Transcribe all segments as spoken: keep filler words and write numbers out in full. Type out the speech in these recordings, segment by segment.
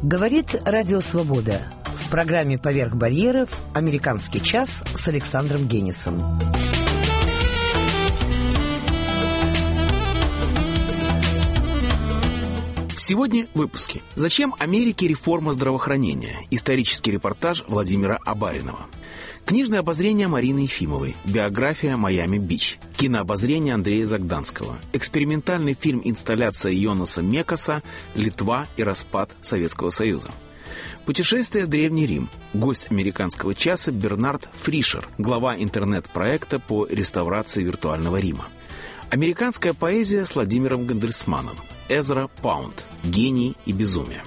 Говорит Радио Свобода. В программе «Поверх барьеров» «Американский час» с Александром Генисом. Сегодня в выпуске. Зачем Америке реформа здравоохранения? Исторический репортаж Владимира Абаринова. Книжное обозрение Марины Ефимовой. Биография «Майами-Бич». Кинообозрение Андрея Загданского. Экспериментальный фильм-инсталляция Йонаса Мекаса «Литва и распад Советского Союза». Путешествие в Древний Рим. Гость американского часа Бернард Фришер, глава интернет-проекта по реставрации виртуального Рима. Американская поэзия с Владимиром Гандельсманом. Эзра Паунд. Гений и безумие.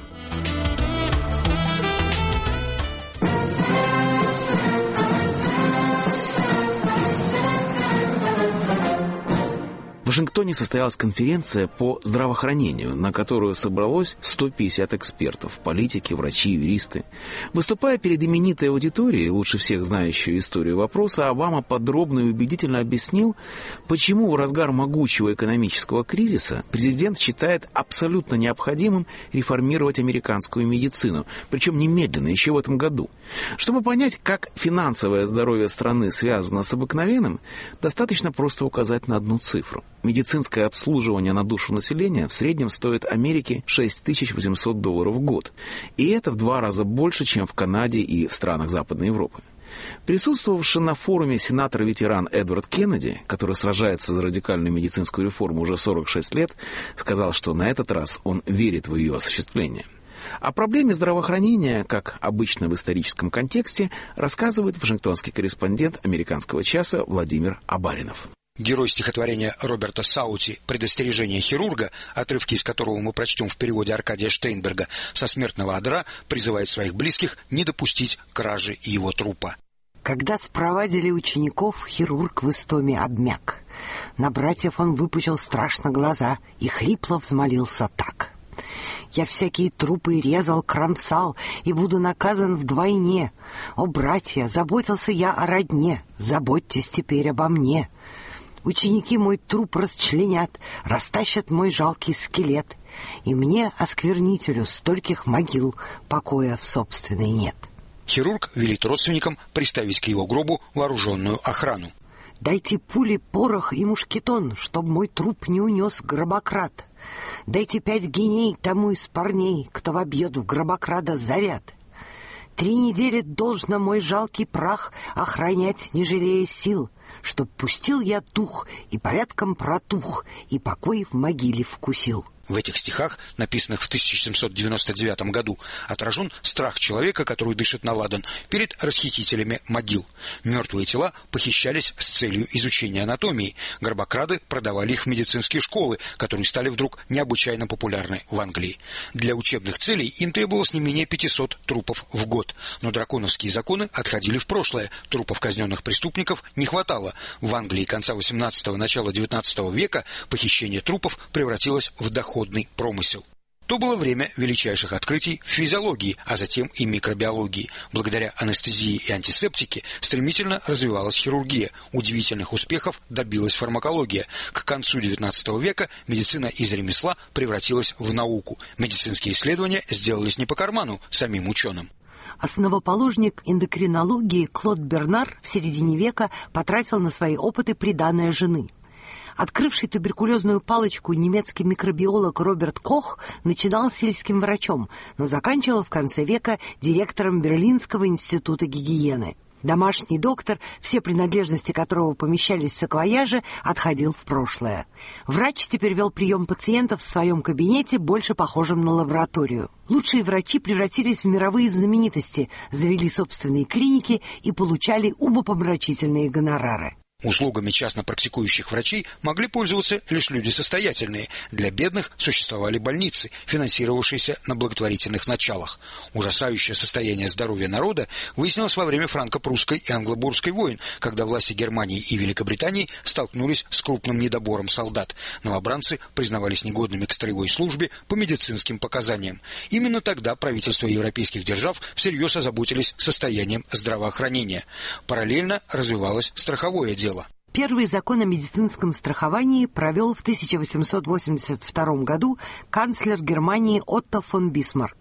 В Вашингтоне состоялась конференция по здравоохранению, на которую собралось сто пятьдесят экспертов, политики, врачи, юристы. Выступая перед именитой аудиторией, лучше всех знающей историю вопроса, Обама подробно и убедительно объяснил, почему в разгар могучего экономического кризиса президент считает абсолютно необходимым реформировать американскую медицину, причем немедленно, еще в этом году. Чтобы понять, как финансовое здоровье страны связано с обыкновенным, достаточно просто указать на одну цифру. Медицинское обслуживание на душу населения в среднем стоит Америке шесть тысяч восемьсот долларов в год. И это в два раза больше, чем в Канаде и в странах Западной Европы. Присутствовавший на форуме сенатор-ветеран Эдвард Кеннеди, который сражается за радикальную медицинскую реформу уже сорок шесть лет, сказал, что на этот раз он верит в ее осуществление. О проблеме здравоохранения, как обычно в историческом контексте, рассказывает вашингтонский корреспондент американского часа Владимир Абаринов. Герой стихотворения Роберта Саути «Предостережение хирурга», отрывки из которого мы прочтем в переводе Аркадия Штейнберга, со смертного одра призывает своих близких не допустить кражи его трупа. Когда спровадили учеников, хирург в Истоме обмяк. На братьев он выпучил страшно глаза и хрипло взмолился так: «Я всякие трупы резал, кромсал, и буду наказан вдвойне. О, братья, заботился я о родне, заботьтесь теперь обо мне. Ученики мой труп расчленят, растащат мой жалкий скелет, и мне, осквернителю стольких могил, покоя в собственной нет». Хирург велит родственникам приставить к его гробу вооруженную охрану. «Дайте пули, порох и мушкетон, чтоб мой труп не унес гробократ. Дайте пять гиней тому из парней, кто вобьет в гробокрада заряд. Три недели должно мой жалкий прах охранять, не жалея сил, чтоб пустил я дух и порядком протух, и покой в могиле вкусил». В этих стихах, написанных в тысяча семьсот девяносто девятом году, отражен страх человека, который дышит на ладан, перед расхитителями могил. Мертвые тела похищались с целью изучения анатомии. Гробокрады продавали их в медицинские школы, которые стали вдруг необычайно популярны в Англии. Для учебных целей им требовалось не менее пятисот трупов в год. Но драконовские законы отходили в прошлое. Трупов казненных преступников не хватало. В Англии конца восемнадцатого – начала девятнадцатого века похищение трупов превратилось в доход промысел. То было время величайших открытий в физиологии, а затем и микробиологии. Благодаря анестезии и антисептике стремительно развивалась хирургия. Удивительных успехов добилась фармакология. К концу девятнадцатого века медицина из ремесла превратилась в науку. Медицинские исследования сделались не по карману самим ученым. Основоположник эндокринологии Клод Бернар в середине века потратил на свои опыты приданое жены. Открывший туберкулезную палочку немецкий микробиолог Роберт Кох начинал сельским врачом, но заканчивал в конце века директором Берлинского института гигиены. Домашний доктор, все принадлежности которого помещались в саквояже, отходил в прошлое. Врач теперь вел прием пациентов в своем кабинете, больше похожем на лабораторию. Лучшие врачи превратились в мировые знаменитости, завели собственные клиники и получали умопомрачительные гонорары. Услугами частно практикующих врачей могли пользоваться лишь люди состоятельные. Для бедных существовали больницы, финансировавшиеся на благотворительных началах. Ужасающее состояние здоровья народа выяснилось во время франко-прусской и англо-бурской войн, когда власти Германии и Великобритании столкнулись с крупным недобором солдат. Новобранцы признавались негодными к строевой службе по медицинским показаниям. Именно тогда правительства европейских держав всерьез озаботились состоянием здравоохранения. Параллельно развивалось страховое дело. Первый закон о медицинском страховании провел в тысяча восемьсот восемьдесят втором году канцлер Германии Отто фон Бисмарк.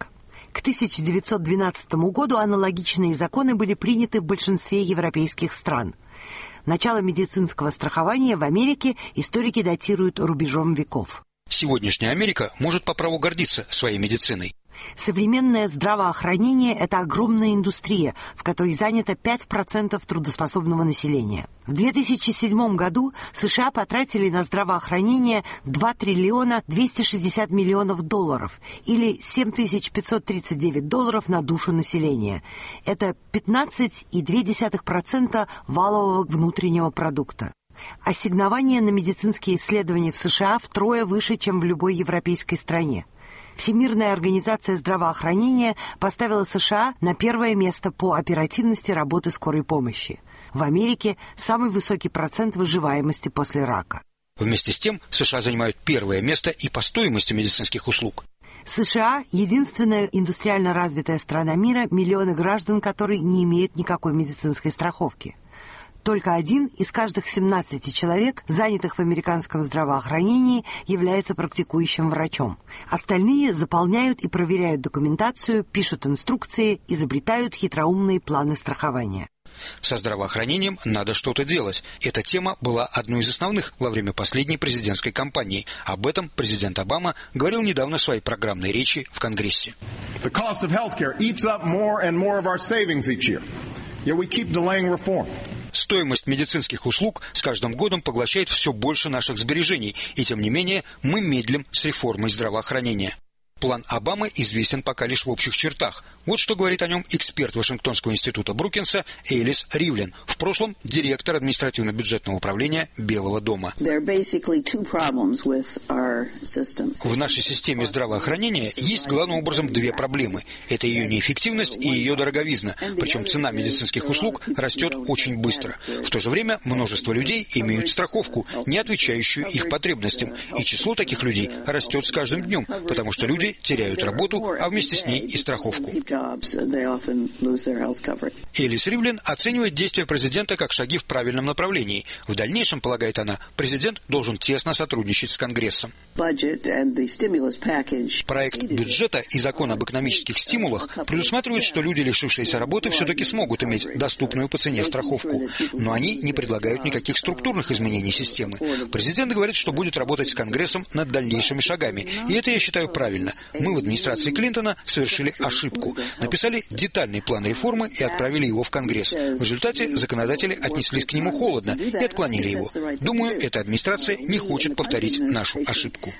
К тысяча девятьсот двенадцатому году аналогичные законы были приняты в большинстве европейских стран. Начало медицинского страхования в Америке историки датируют рубежом веков. Сегодняшняя Америка может по праву гордиться своей медициной. Современное здравоохранение – это огромная индустрия, в которой занято пять процентов трудоспособного населения. В две тысячи седьмом году США потратили на здравоохранение два триллиона двести шестьдесят миллионов долларов, или семь тысяч пятьсот тридцать девять долларов на душу населения. Это пятнадцать целых две десятых процента валового внутреннего продукта. Ассигнования на медицинские исследования в США втрое выше, чем в любой европейской стране. Всемирная организация здравоохранения поставила США на первое место по оперативности работы скорой помощи. В Америке самый высокий процент выживаемости после рака. Вместе с тем США занимают первое место и по стоимости медицинских услуг. США – единственная индустриально развитая страна мира, миллионы граждан которой не имеют никакой медицинской страховки. Только один из каждых семнадцати человек, занятых в американском здравоохранении, является практикующим врачом. Остальные заполняют и проверяют документацию, пишут инструкции, изобретают хитроумные планы страхования. Со здравоохранением надо что-то делать. Эта тема была одной из основных во время последней президентской кампании. Об этом президент Обама говорил недавно в своей программной речи в Конгрессе. The cost of healthcare eats up more and more of our savings each year. Yet we keep delaying reform. Стоимость медицинских услуг с каждым годом поглощает все больше наших сбережений, и тем не менее мы медлим с реформой здравоохранения. План Обамы известен пока лишь в общих чертах. Вот что говорит о нем эксперт Вашингтонского института Брукинса Элис Ривлин, в прошлом директор административно-бюджетного управления Белого дома. В нашей системе здравоохранения есть главным образом две проблемы. Это ее неэффективность и ее дороговизна. Причем цена медицинских услуг растет очень быстро. В то же время множество людей имеют страховку, не отвечающую их потребностям. И число таких людей растет с каждым днем, потому что люди теряют работу, а вместе с ней и страховку. Элис Ривлин оценивает действия президента как шаги в правильном направлении. В дальнейшем, полагает она, президент должен тесно сотрудничать с Конгрессом. Проект бюджета и закон об экономических стимулах предусматривают, что люди, лишившиеся работы, все-таки смогут иметь доступную по цене страховку. Но они не предлагают никаких структурных изменений системы. Президент говорит, что будет работать с Конгрессом над дальнейшими шагами. И это я считаю правильно. Мы в администрации Клинтона совершили ошибку. Написали детальный план реформы и отправили его в Конгресс. В результате законодатели отнеслись к нему холодно и отклонили его. Думаю, эта администрация не хочет повторить нашу ошибку.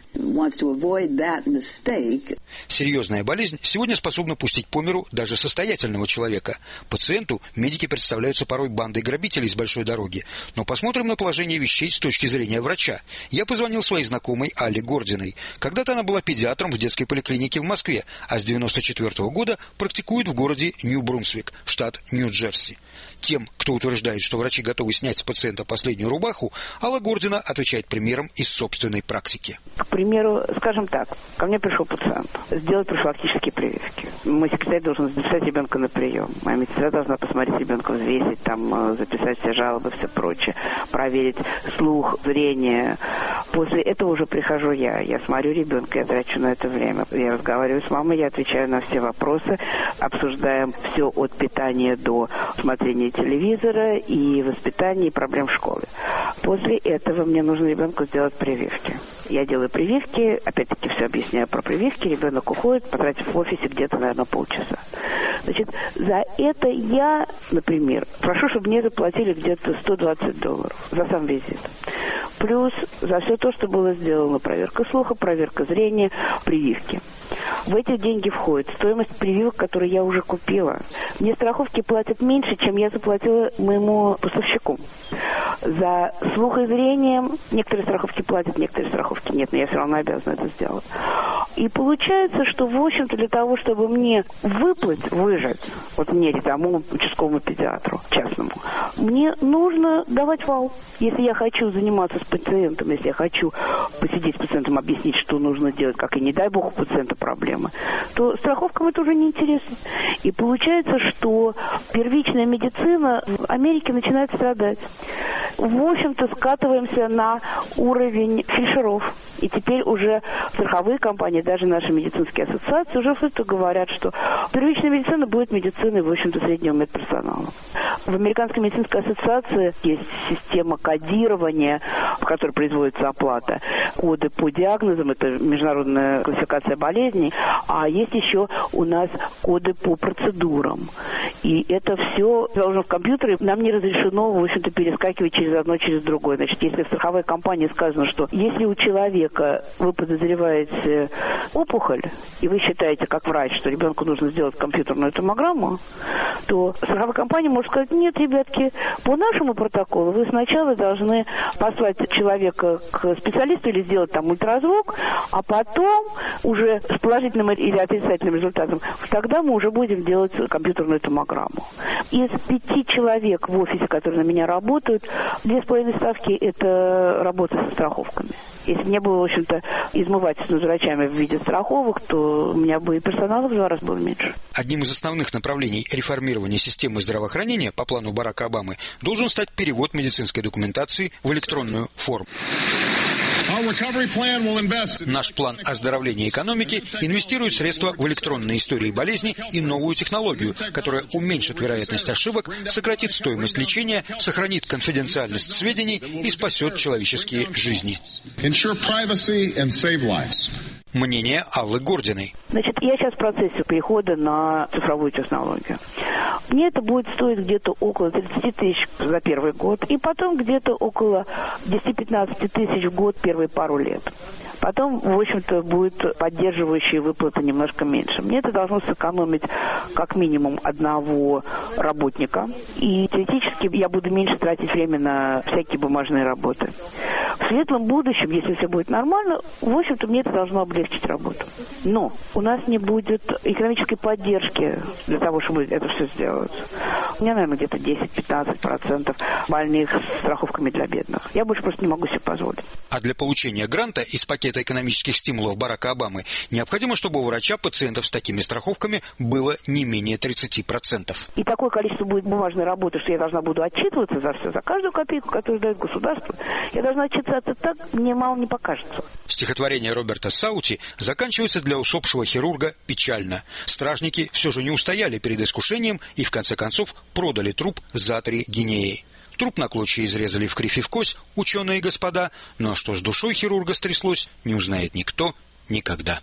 Серьезная болезнь сегодня способна пустить по миру даже состоятельного человека. Пациенту медики представляются порой бандой грабителей с большой дороги. Но посмотрим на положение вещей с точки зрения врача. Я позвонил своей знакомой Алле Гординой. Когда-то она была педиатром в детской поликлинике в Москве, а с девяносто четвёртого года практикует в городе Нью-Брунсвик, штат Нью-Джерси. Тем, кто утверждает, что врачи готовы снять с пациента последнюю рубаху, Алла Гордина отвечает примером из собственной практики. К примеру, скажем так, ко мне пришел пациент сделать профилактические прививки. Мой секретарь должен записать ребенка на прием. Моя медсестра должна посмотреть ребенка, взвесить, там, записать все жалобы, все прочее, проверить слух, зрение. После этого уже прихожу я. Я смотрю ребенка, я трачу на это время. Я разговариваю с мамой, я отвечаю на все вопросы, обсуждаем все от питания до смотрения телевизора и воспитания, и проблем в школе. После этого мне нужно ребенку сделать прививки. Я делаю прививки, опять-таки все объясняю про прививки, ребенок уходит, потратив в офисе где-то, наверное, полчаса. Значит, за это я, например, прошу, чтобы мне заплатили где-то сто двадцать долларов за сам визит. Плюс за все то, что было сделано, проверка слуха, проверка зрения, прививки. В эти деньги входит стоимость прививок, которые я уже купила. Мне страховки платят меньше, чем я заплатила моему поставщику. За слух и зрение некоторые страховки платят, некоторые страховки нет, но я все равно обязана это сделать. И получается, что, в общем-то, для того, чтобы мне выплыть, выжать, вот мне, тому участковому педиатру частному, мне нужно давать вал. Если я хочу заниматься с пациентом, если я хочу посидеть с пациентом, объяснить, что нужно делать, как и не дай бог у пациента проблемы, то страховкам это уже не интересно. И получается, что первичная медицина в Америке начинает страдать. В общем-то, скатываемся на уровень фельдшеров. И теперь уже страховые компании, даже наши медицинские ассоциации уже что-то говорят, что первичная медицина будет медициной, в общем-то, среднего медперсонала. В Американской медицинской ассоциации есть система кодирования, в которой производится оплата. Коды по диагнозам, это международная классификация болезней, а есть еще у нас коды по процедурам. И это все заложено в компьютере. Нам не разрешено, в общем-то, перескакивать через одно, через другое. Значит, если в страховой компании сказано, что если у человека вы подозреваете опухоль, и вы считаете, как врач, что ребенку нужно сделать компьютерную томограмму, то страховая компания может сказать: нет, ребятки, по нашему протоколу вы сначала должны послать человека к специалисту или сделать там ультразвук, а потом уже с положительным или отрицательным результатом, тогда мы уже будем делать компьютерную томограмму. Из пяти человек в офисе, которые на меня работают, две с половиной ставки – это работа со страховками. Если не было, в общем-то, измывательств над врачами в виде страховок, то у меня бы и персонала в два раза было меньше. Одним из основных направлений реформирования системы здравоохранения по плану Барака Обамы должен стать перевод медицинской документации в электронную форму. Наш план оздоровления экономики инвестирует средства в электронные истории болезни и новую технологию, которая уменьшит вероятность ошибок, сократит стоимость лечения, сохранит конфиденциальность сведений и спасет человеческие жизни. Мнение Аллы Гординой. Значит, я сейчас в процессе перехода на цифровую технологию. Мне это будет стоить где-то около тридцать тысяч за первый год, и потом где-то около десять-пятнадцать тысяч в год первые пару лет. Потом, в общем-то, будет поддерживающие выплаты немножко меньше. Мне это должно сэкономить как минимум одного работника. И теоретически я буду меньше тратить время на всякие бумажные работы. В светлом будущем, если все будет нормально, в общем-то, мне это должно облегчить работу. Но у нас не будет экономической поддержки для того, чтобы это все сделать. У меня, наверное, где-то десять-пятнадцать процентов больных с страховками для бедных. Я больше просто не могу себе позволить. А для получения гранта из пакета экономических стимулов Барака Обамы необходимо, чтобы у врача пациентов с такими страховками было не менее тридцать процентов. И такое количество будет бумажной работы, что я должна буду отчитываться за все, за каждую копейку, которую дает государство. Я должна отчитаться так, мне мало не покажется. Стихотворение Роберта Саути заканчивается для усопшего хирурга печально. Стражники все же не устояли перед искушением и в конце концов продали труп за три гинеи. Труп на клочья изрезали в кривь и в кость ученые господа, но что с душой хирурга стряслось, не узнает никто никогда.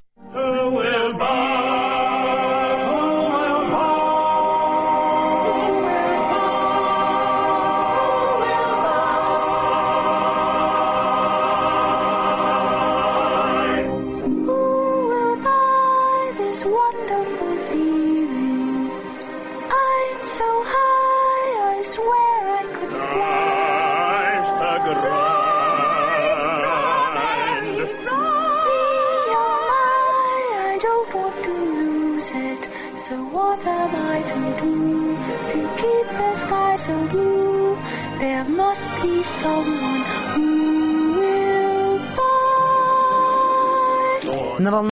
There must be someone who will find.